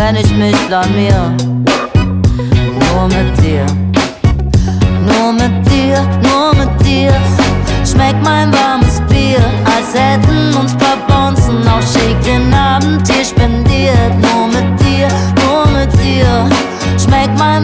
wenn ich mich blamier. Nur mit dir, nur mit dir, nur mit dir schmeckt mein warmes Bier, als hätten uns paar Bonzen auch schick den Abend hier spendiert. Nur mit dir schmeckt mein